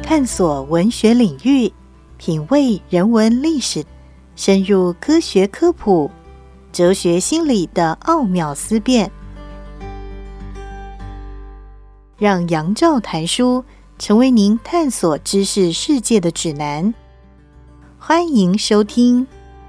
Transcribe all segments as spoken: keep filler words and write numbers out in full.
探索文学领域，品味人文历史，深入科学科普、哲学心理的奥妙思辨，让杨照谈书成为您探索知识世界的指南。欢迎收听。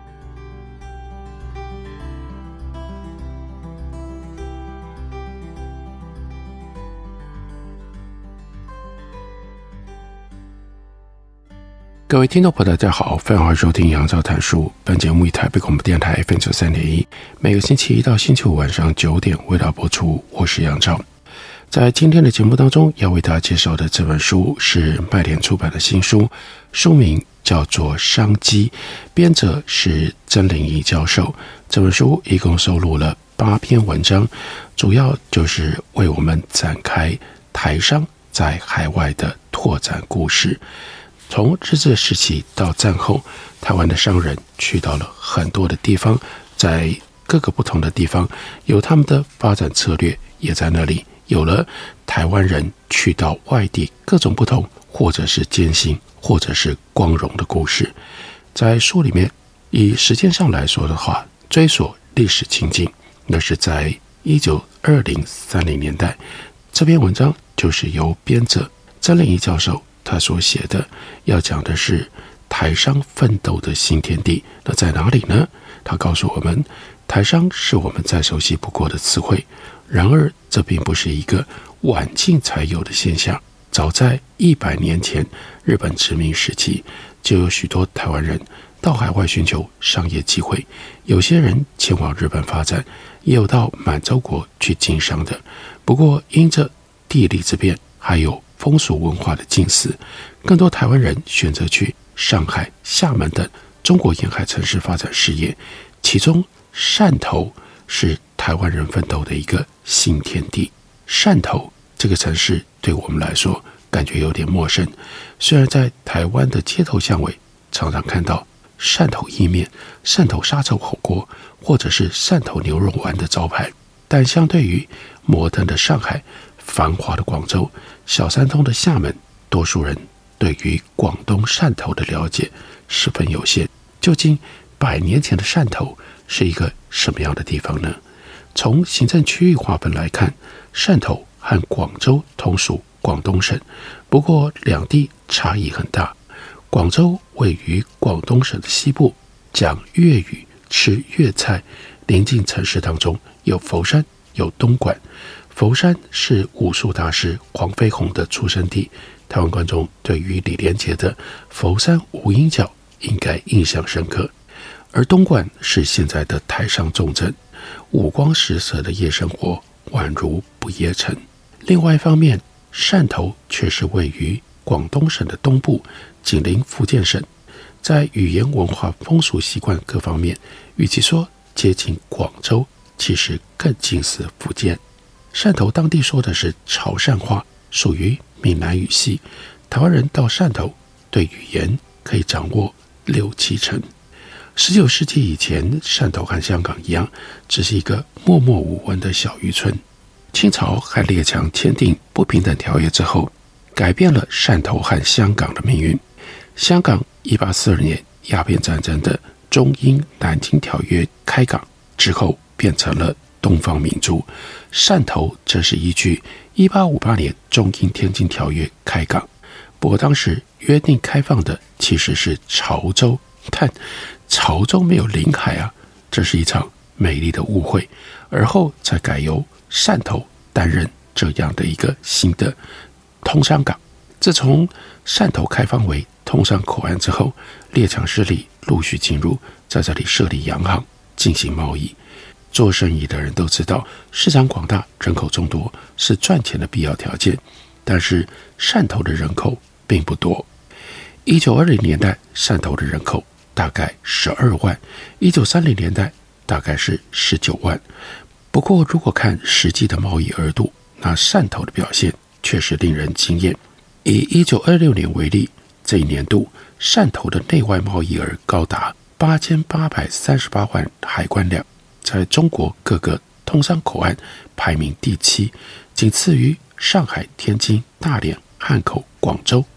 各位听众朋友大家好，非常欢迎收听杨照谈书。本节目以台北广播电台 F M 九十三点一，每个星期一到星期五晚上九点为大家播出。我是杨照。在今天的节目当中，要为大家介绍的这本书是麦田出版的新书，书名叫做《商机》，编者是曾麟仪教授。这本书一共收录了八篇文章，主要就是为我们展开台商在海外的拓展故事。从日治时期到战后，台湾的商人去到了很多的地方，在各个不同的地方有他们的发展策略，也在那里有了台湾人去到外地各种不同，或者是艰辛，或者是光荣的故事。在书里面，以时间上来说的话，追溯历史情境，那是在一九二零三零年代。这篇文章就是由编者曾麟仪教授他所写的，要讲的是台商奋斗的新天地。那在哪里呢？他告诉我们，台商是我们再熟悉不过的词汇，然而这并不是一个晚近才有的现象。早在一百年前，日本殖民时期，就有许多台湾人到海外寻求商业机会，有些人前往日本发展，也有到满洲国去经商的。不过因着地利之便，还有风俗文化的近似，更多台湾人选择去上海、厦门等中国沿海城市发展事业，其中汕头是台湾人奋斗的一个新天地。汕头这个城市对我们来说感觉有点陌生，虽然在台湾的街头巷尾常常看到汕头意面、汕头沙臭火锅或者是汕头牛肉丸的招牌，但相对于摩登的上海、繁华的广州、小三通的厦门，多数人对于广东汕头的了解十分有限。究竟百年前的汕头是一个什么样的地方呢？从行政区域划分来看，汕头和广州同属广东省，不过两地差异很大。广州位于广东省的西部，讲粤语，吃粤菜，邻近城市当中有佛山，有东莞。佛山是武术大师黄飞鸿的出生地，台湾观众对于李连杰的佛山无影脚应该印象深刻。而东莞是现在的台商重镇，五光十色的夜生活宛如不夜城。另外一方面，汕头却是位于广东省的东部，紧邻福建省，在语言文化风俗习惯各方面，与其说接近广州，其实更近似福建。汕头当地说的是潮汕话，属于闽南语系。台湾人到汕头对语言可以掌握六七成。十九世纪以前，汕头和香港一样，只是一个默默无闻的小渔村。清朝和列强签订不平等条约之后，改变了汕头和香港的命运。香港一八四二年鸦片战争的中英南京条约开港之后，变成了东方明珠。汕头则是依据一八五八年中英天津条约开港，不过当时约定开放的其实是潮州，但潮州没有临海啊，这是一场美丽的误会。而后才改由汕头担任这样的一个新的通商港。自从汕头开放为通商口岸之后，列强势力陆续进入，在这里设立洋行进行贸易。做生意的人都知道，市场广大，人口众多是赚钱的必要条件，但是汕头的人口并不多。一九二零年代，汕头的人口大概十二万，一九三零年代大概是十九万。不过如果看实际的贸易额度，那汕头的表现确实令人惊艳。以一九二六年为例，这一年度汕头的内外贸易额高达八千八百三十八万海关两，在中国各个通商口岸排名第七，仅次于上海、天津、大连、汉口、广州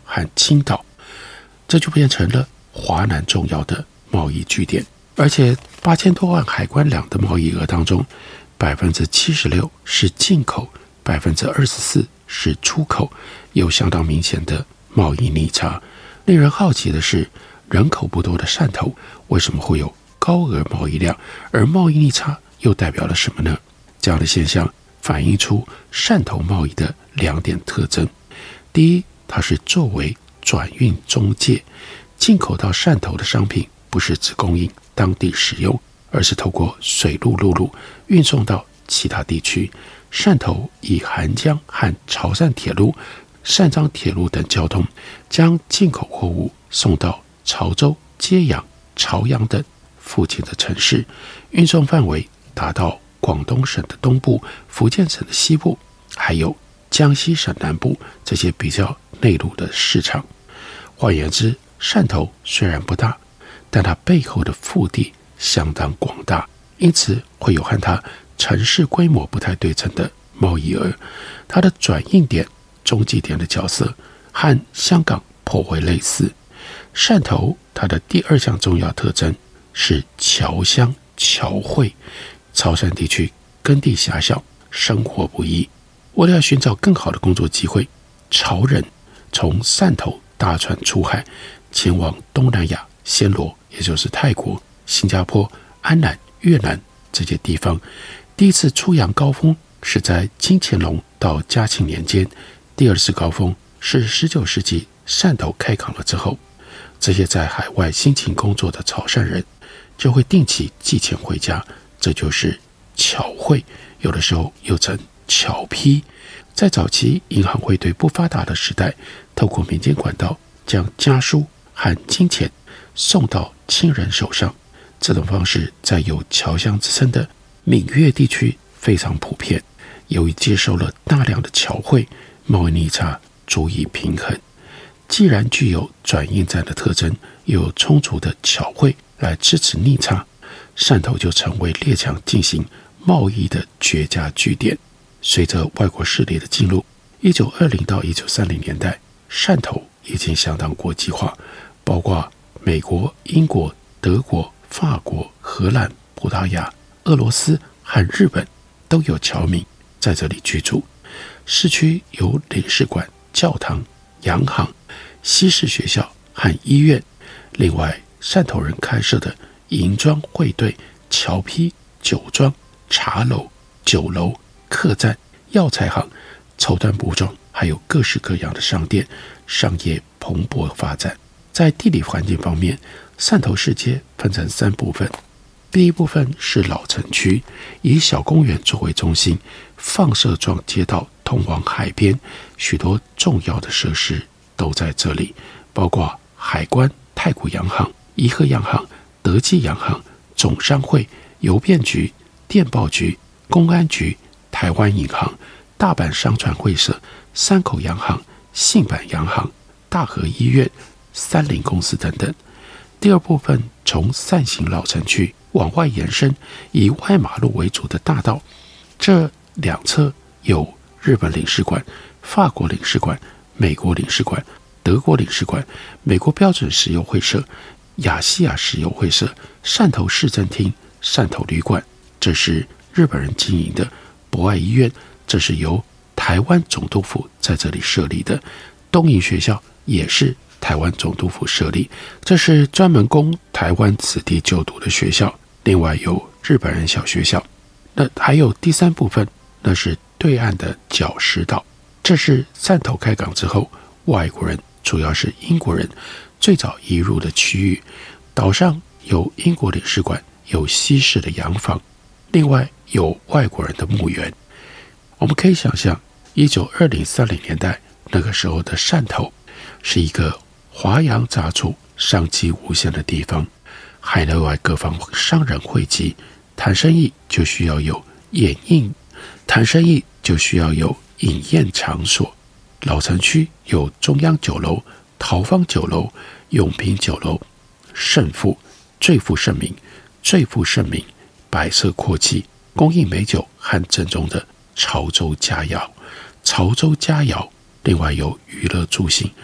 和青岛，这就变成了华南重要的贸易据点。而且八千多万海关两的贸易额当中，百分之七十六是进口，百分之二十四是出口，有相当明显的贸易逆差。令人好奇的是，人口不多的汕头为什么会有高额贸易量，而贸易逆差又代表了什么呢？这样的现象反映出汕头贸易的两点特征。第一，它是作为转运中介，进口到汕头的商品不是只供应当地使用，而是透过水路、陆路运送到其他地区。汕头以韩江和潮汕铁路、汕漳铁路等交通，将进口货物送到潮州、揭阳、潮阳等附近的城市，运送范围达到广东省的东部、福建省的西部，还有江西省南部这些比较内陆的市场。换言之，汕头虽然不大，但它背后的腹地相当广大，因此会有和它城市规模不太对称的贸易额。它的转运点、中继点的角色和香港颇为类似。汕头它的第二项重要特征是侨乡侨汇，潮汕地区耕地狭小，生活不易。为了要寻找更好的工作机会，潮人从汕头大船出海，前往东南亚暹罗，也就是泰国、新加坡、安南、越南这些地方。第一次出洋高峰是在金乾隆到嘉庆年间，第二次高峰是十九世纪汕头开港了之后。这些在海外辛勤工作的潮汕人就会定期寄钱回家，这就是侨汇，有的时候又称侨批。在早期银行汇兑不发达的时代，透过民间管道将家书和金钱送到亲人手上，这种方式在有侨乡之称的闽粤地区非常普遍。由于接收了大量的侨汇，贸易逆差足以平衡。既然具有转运站的特征，又有充足的侨汇来支持逆差，汕头就成为列强进行贸易的绝佳据点。随着外国势力的进入，一九二零到一九三零年代，汕头已经相当国际化，包括美国、英国、德国、法国、荷兰、葡萄牙、俄罗斯和日本都有侨民在这里居住。市区有领事馆、教堂、洋行、西式学校和医院。另外，汕头人开设的银庄汇兑、侨批、酒庄、茶楼、酒楼、客栈、药材行、绸缎布庄，还有各式各样的商店，商业蓬勃发展。在地理环境方面，汕头市街分成三部分。第一部分是老城区，以小公园作为中心，放射状街道通往海边，许多重要的设施都在这里，包括海关、太古洋行、怡和洋行、德记洋行、总商会、邮便局、电报局、公安局、台湾银行、大阪商船会社、山口洋行、信阪洋行、大和医院、三菱公司等等。第二部分从扇形老城区往外延伸，以外马路为主的大道，这两侧有日本领事馆、法国领事馆、美国领事馆、德国领事馆、美国标准石油会社、亚细亚石油会社、汕头市政厅、汕头旅馆，这是日本人经营的；博爱医院，这是由台湾总督府在这里设立的；东营学校也是台湾总督府设立，这是专门供台湾子弟就读的学校。另外有日本人小学校。那还有第三部分，那是对岸的角石岛，这是汕头开港之后，外国人，主要是英国人最早移入的区域。岛上有英国领事馆，有西式的洋房，另外有外国人的墓园。我们可以想象一九二零三零年代那个时候的汕头是一个华洋杂处、商机无限的地方，海内外各方商人汇集，谈生意就需要有演印，谈生意就需要有饮宴场所。老城区有中央酒楼、桃芳酒楼、永平酒楼、盛富、最负盛名、最负盛名、百色阔气，供应美酒和正宗的潮州佳肴。潮州佳肴另外有娱乐助兴，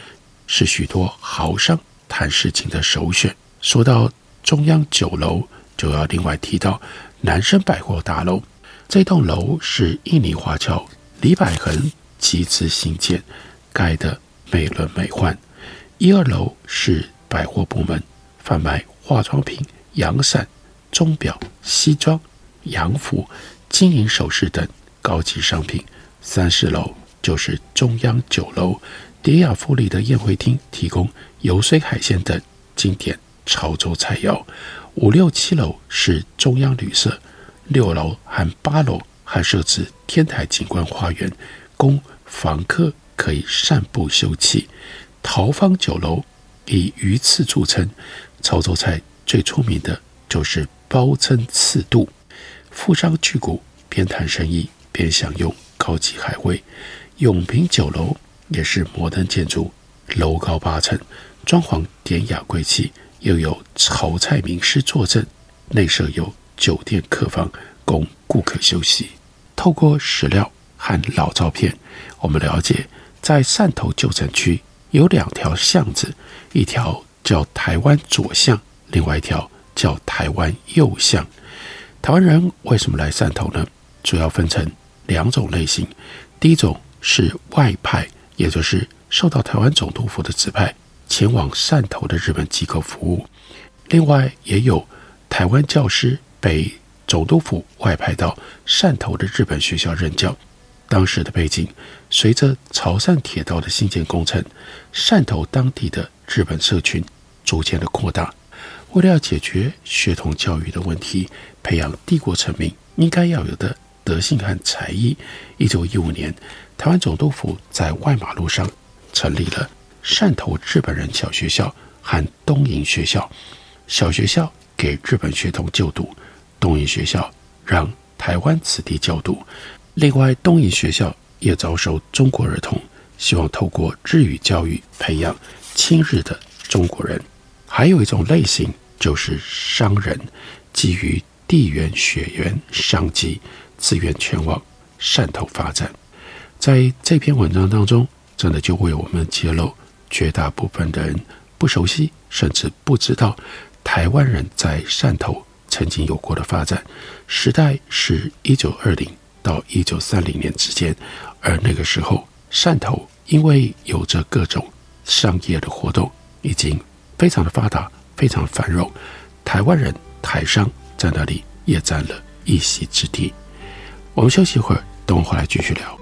是许多豪商谈事情的首选。说到中央酒楼，就要另外提到南生百货大楼。这栋楼是印尼华侨李百恒集资兴建，盖得美轮美奂。一二楼是百货部门，贩卖化妆品、阳伞、钟表、西装、洋服、金银首饰等高级商品。三四楼就是中央酒楼，典雅富丽的宴会厅，提供油水海鲜等经典潮州菜肴。五六七楼是中央旅社，六楼和八楼还设置天台景观花园，供房客可以散步休憩。桃芳酒楼以鱼翅著称，潮州菜最出名的就是包胗刺肚。富商巨贾边谈生意边享用高级海味。永平酒楼也是摩登建筑，楼高八层，装潢典雅贵气，又有潮菜名师坐镇，内设有酒店客房供顾客休息。透过史料和老照片，我们了解在汕头旧城区有两条巷子，一条叫台湾左巷，另外一条叫台湾右巷。台湾人为什么来汕头呢？主要分成两种类型。第一种是外派，也就是受到台湾总督府的指派前往汕头的日本机构服务。另外也有台湾教师被总督府外派到汕头的日本学校任教。当时的背景，随着潮汕铁道的兴建工程，汕头当地的日本社群逐渐的扩大。为了要解决血统教育的问题，培养帝国臣民应该要有的德性和才艺，一九一五年，台湾总督府在外马路上成立了汕头日本人小学校和东营学校。小学校给日本学童就读，东营学校让台湾子弟就读。另外，东营学校也招收中国儿童，希望透过日语教育培养亲日的中国人。还有一种类型就是商人，基于地缘血缘商机，自愿前往汕头发展。在这篇文章当中，真的就为我们揭露绝大部分的人不熟悉甚至不知道台湾人在汕头曾经有过的发展。时代是一九二零到一九三零年之间，而那个时候汕头因为有着各种商业的活动，已经非常的发达，非常繁荣。台湾人台商在那里也占了一席之地。我们休息一会儿，等我回来继续聊。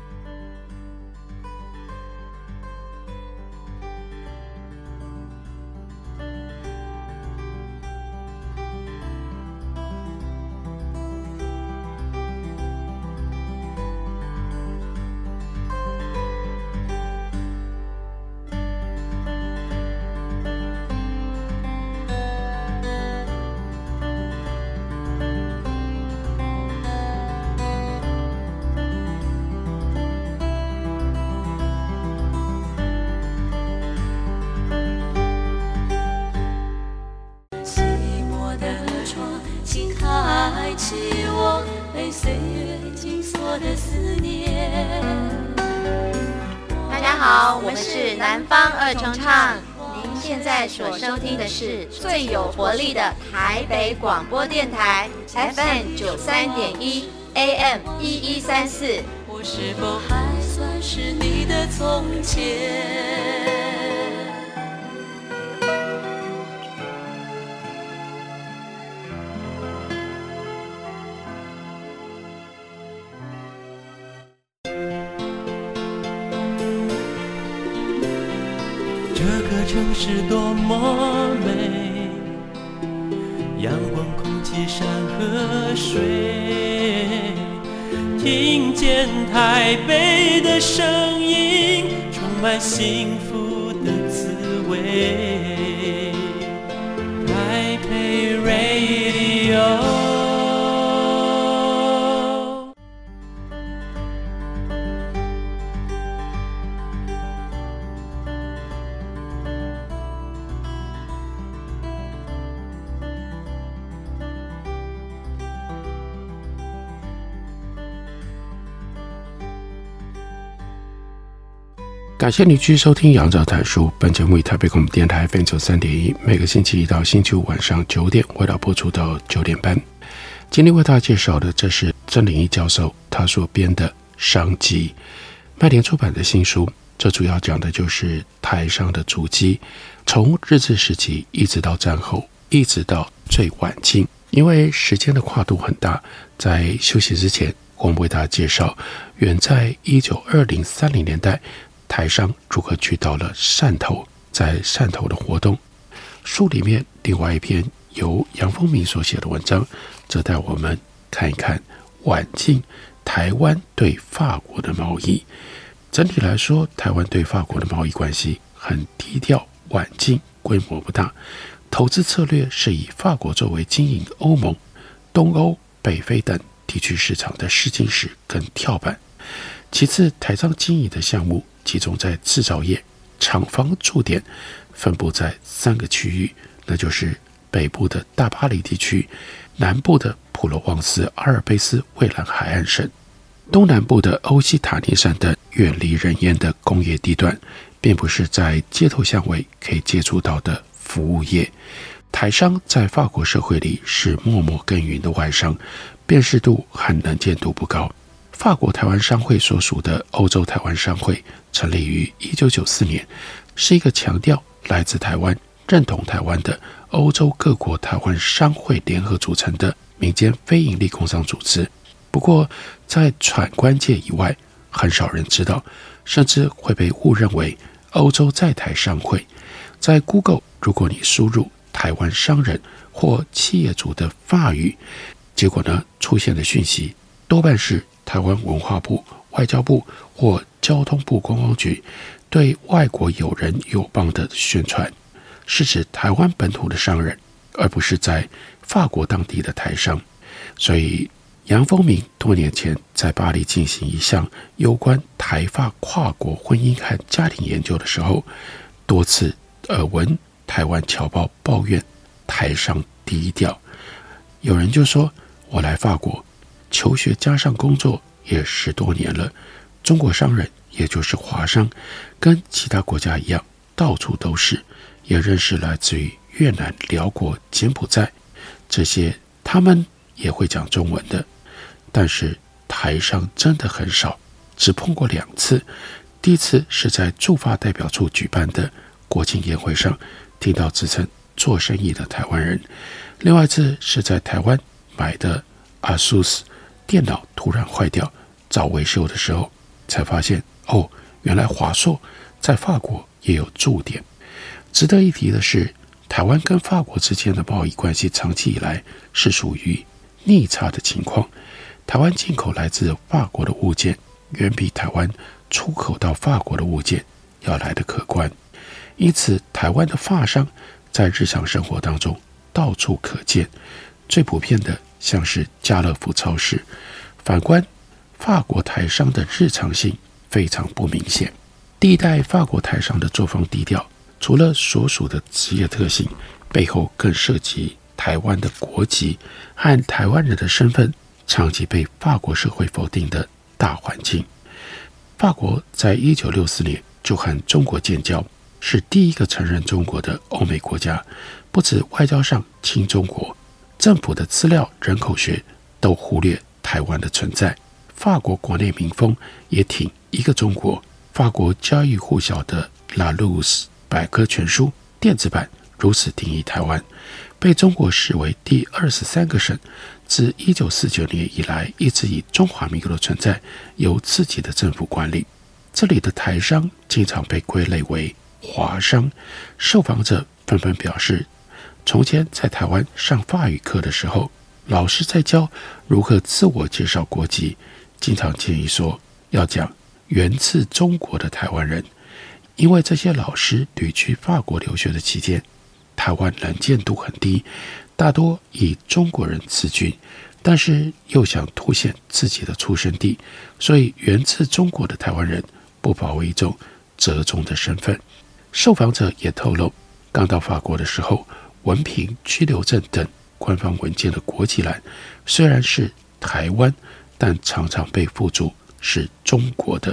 大家好，我们是南方二重唱。您现在所收听的是最有活力的台北广播电台 F M 九三点一 A M 一一三四。我是否还算是你的从前？ 这个城市多么美，阳光、空气、山和水，听见台北的声音，充满幸福的滋味。台北 Radio。 感谢你继续收听杨照谈书，本节目以台北广播电台 F M 九十三点一，每个星期一到星期五晚上九点为大家播出到九点半。今天为大家介绍的，这是曾麟一教授他所编的《商机》，麦田出版的新书。这主要讲的就是台商的足迹，从日治时期一直到战后，一直到最晚近。因为时间的跨度很大，在休息之前，我们为大家介绍远在一九二零、三零年代台商如何去到了汕头，在汕头的活动。书里面另外一篇由杨丰明所写的文章，则带我们看一看晚近台湾对法国的贸易。整体来说，台湾对法国的贸易关系很低调，晚近，规模不大。投资策略是以法国作为经营欧盟、东欧、北非等地区市场的试金石跟跳板。其次，台商经营的项目集中在制造业，厂房驻点分布在三个区域，那就是北部的大巴黎地区，南部的普罗旺斯、阿尔卑斯蔚蓝海岸省，东南部的欧西塔尼山等远离人烟的工业地段，并不是在街头巷尾可以接触到的服务业。台商在法国社会里是默默耕耘的外商，辨识度和能见度不高。法国台湾商会所属的欧洲台湾商会成立于一九九四年，是一个强调来自台湾、认同台湾的欧洲各国台湾商会联合组成的民间非营利工商组织。不过在闯关界以外，很少人知道，甚至会被误认为欧洲在台商会。在 Google， 如果你输入台湾商人或企业主的法语，结果呢，出现的讯息多半是台湾文化部、外交部或交通部观光局对外国友人友邦的宣传，是指台湾本土的商人，而不是在法国当地的台商。所以杨丰明多年前在巴黎进行一项有关台法跨国婚姻和家庭研究的时候，多次耳闻台湾侨胞抱怨台商低调。有人就说，我来法国求学加上工作也十多年了，中国商人也就是华商跟其他国家一样到处都是，也认识来自于越南、辽国、柬埔寨这些他们也会讲中文的，但是台商真的很少，只碰过两次。第一次是在驻法代表处举办的国庆宴会上，听到自称做生意的台湾人；另外一次是在台湾买的 ASUS 电脑突然坏掉，找维修的时候，才发现哦，原来华硕在法国也有驻点。值得一提的是，台湾跟法国之间的贸易关系长期以来是属于逆差的情况。台湾进口来自法国的物件，远比台湾出口到法国的物件要来得可观。因此，台湾的法商在日常生活当中到处可见，最普遍的像是家乐福超市。反观法国台商的日常性非常不明显。第一代法国台商的作风低调，除了所属的职业特性，背后更涉及台湾的国籍和台湾人的身份长期被法国社会否定的大环境。法国在一九六四年就和中国建交，是第一个承认中国的欧美国家。不止外交上亲中国，政府的资料人口学都忽略台湾的存在。法国国内民风也挺一个中国。法国家喻户晓的 Larousse 百科全书电子版如此定义台湾，被中国视为第二十三个省，自一九四九年以来一直以中华民国的存在由自己的政府管理。这里的台商经常被归类为华商，受访者纷纷表示，从前在台湾上法语课的时候，老师在教如何自我介绍国籍，经常建议说要讲源自中国的台湾人。因为这些老师旅居法国留学的期间，台湾能见度很低，大多以中国人自居，但是又想凸显自己的出生地，所以源自中国的台湾人不保为一种折中的身份。受访者也透露，刚到法国的时候，文凭、居留证等官方文件的国籍栏虽然是台湾，但常常被附注是中国的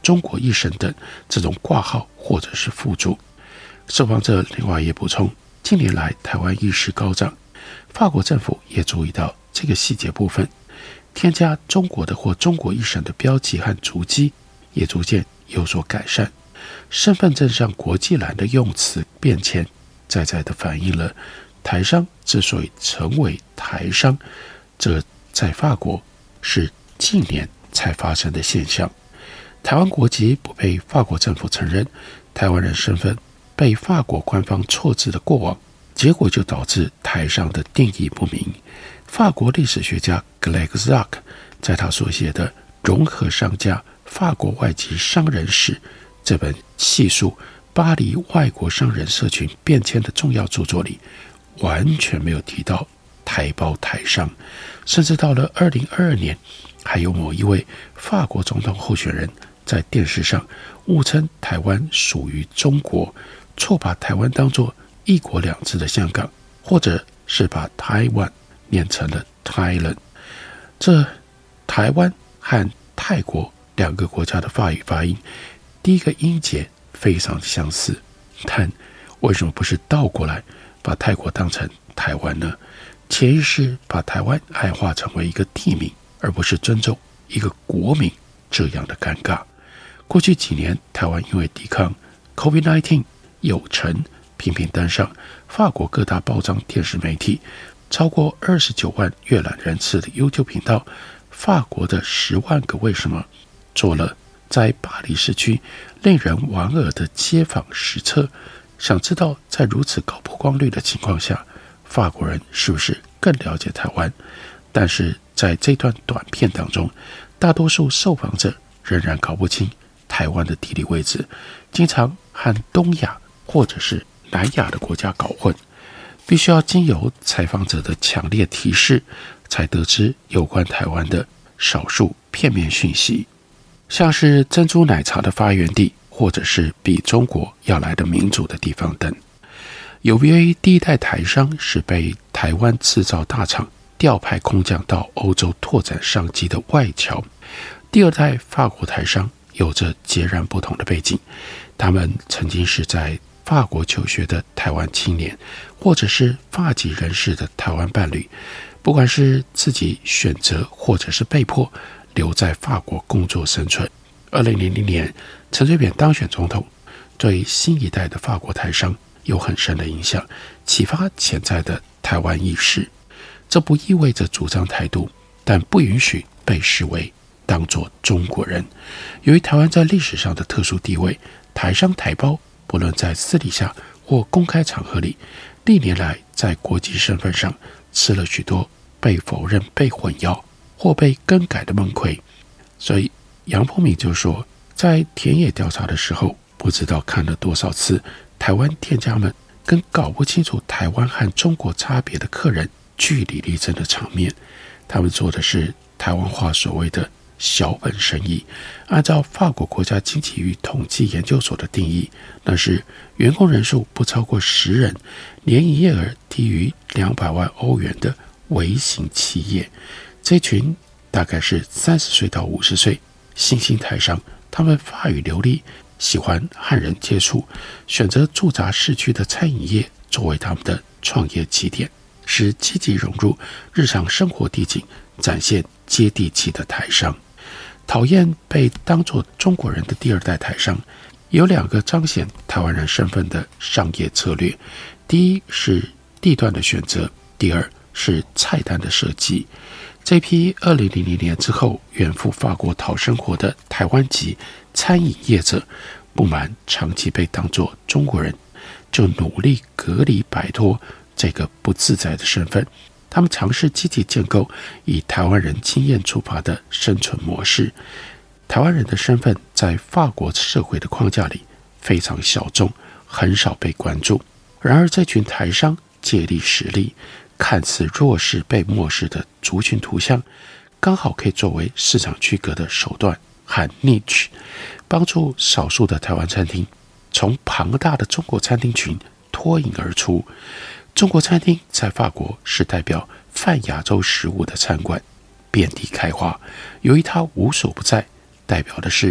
中国一省等这种挂号或者是附注。受访者另外也补充，近年来台湾意识高涨，法国政府也注意到这个细节部分，添加中国的或中国一省的标记和足迹也逐渐有所改善。身份证上国际栏的用词变迁，再再地反映了台商之所以成为台商，这在法国是近年才发生的现象。台湾国籍不被法国政府承认，台湾人身份被法国官方错字的过往，结果就导致台商的定义不明。法国历史学家 Greg Zak 在他所写的《融合商家：法国外籍商人史》这本细述巴黎外国商人社群变迁的重要著作里，完全没有提到台胞台商，甚至到了二零二二年，还有某一位法国总统候选人在电视上误称台湾属于中国，错把台湾当作一国两制的香港，或者是把台湾念成了 Thailand。 这台湾和泰国两个国家的法语发音，第一个音节非常相似，但为什么不是倒过来把泰国当成台湾呢？潜意识把台湾矮化成为一个地名，而不是尊重一个国民，这样的尴尬。过去几年，台湾因为抵抗 COVID 十九 有成，频频登上法国各大报章电视媒体，超过二十九万阅览人次的 YouTube 频道，法国的十万个为什么做了在巴黎市区令人莞尔的街访实测，想知道在如此高曝光率的情况下，法国人是不是更了解台湾？但是在这段短片当中，大多数受访者仍然搞不清台湾的地理位置，经常和东亚或者是南亚的国家搞混，必须要经由采访者的强烈提示，才得知有关台湾的少数片面讯息，像是珍珠奶茶的发源地，或者是比中国要来的民主的地方等。有别于第一代台商是被台湾制造大厂调派空降到欧洲拓展商机的外侨，第二代法国台商有着截然不同的背景，他们曾经是在法国求学的台湾青年，或者是法籍人士的台湾伴侣，不管是自己选择或者是被迫留在法国工作生存。二零零零年陈水扁当选总统，对新一代的法国台商有很深的影响，启发潜在的台湾意识。这不意味着主张台独，但不允许被视为当作中国人。由于台湾在历史上的特殊地位，台商台胞不论在私底下或公开场合里，历年来在国籍身份上吃了许多被否认、被混淆或被更改的闷亏。所以杨凤敏就说，在田野调查的时候，不知道看了多少次台湾店家们跟搞不清楚台湾和中国差别的客人据理力争的场面。他们做的是台湾话所谓的小本生意，按照法国国家经济与统计研究所的定义，那是员工人数不超过十人，年营业额低于两百万欧元的微型企业。这群大概是三十岁到五十岁新兴台商，他们法语流利，喜欢和人接触，选择驻扎市区的餐饮业作为他们的创业起点，是积极融入日常生活地景，展现接地气的台商。讨厌被当作中国人的第二代台商，有两个彰显台湾人身份的商业策略。第一是地段的选择，第二是菜单的设计。这批二零零零年之后远赴法国讨生活的台湾籍餐饮业者，不满长期被当作中国人，就努力隔离摆脱这个不自在的身份。他们尝试积极建构以台湾人经验出发的生存模式。台湾人的身份在法国社会的框架里非常小众，很少被关注。然而这群台商借力使力，看似弱势被漠视的族群图像，刚好可以作为市场区隔的手段和 niche， 帮助少数的台湾餐厅从庞大的中国餐厅群脱颖而出。中国餐厅在法国是代表泛亚洲食物的餐馆，遍地开花。由于它无所不在，代表的是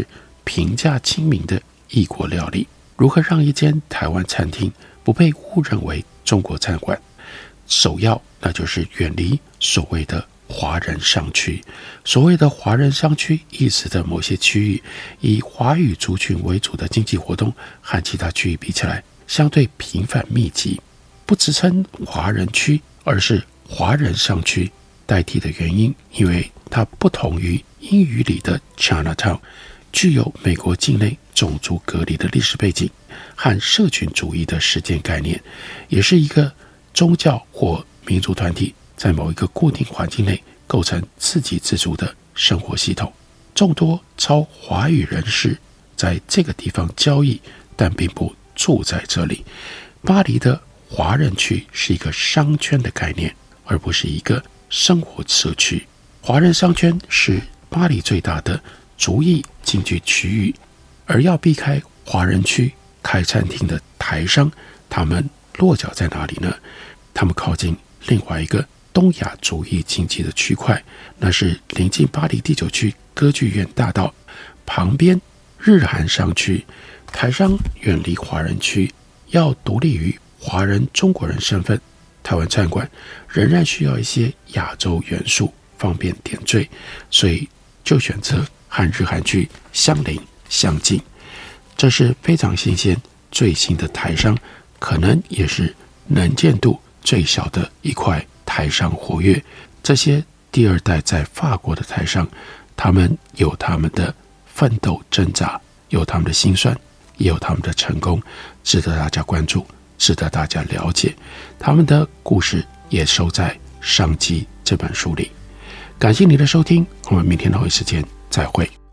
平价亲民的异国料理，如何让一间台湾餐厅不被误认为中国餐馆。首要那就是远离所谓的华人商区。所谓的华人商区意思的某些区域以华语族群为主的经济活动和其他区域比起来相对频繁密集，不只称华人区，而是华人商区代替的原因，因为它不同于英语里的 Chinatown， 具有美国境内种族隔离的历史背景和社群主义的实践概念，也是一个宗教或民族团体在某一个固定环境内构成自给自足的生活系统。众多超华语人士在这个地方交易，但并不住在这里。巴黎的华人区是一个商圈的概念，而不是一个生活社区。华人商圈是巴黎最大的族裔经济区域，而要避开华人区开餐厅的台商，他们落脚在哪里呢？他们靠近另外一个东亚族裔经济的区块，那是临近巴黎第九区歌剧院大道旁边日韩商区。台商远离华人区，要独立于华人中国人身份，台湾餐馆仍然需要一些亚洲元素，方便点缀，所以就选择和日韩区相邻相近。这是非常新鲜最新的台商，可能也是能见度最小的一块台商活跃。这些第二代在法国的台商，他们有他们的奋斗挣扎，有他们的辛酸，也有他们的成功，值得大家关注，值得大家了解。他们的故事也收在《商机》这本书里。感谢你的收听，我们明天同一时间再会。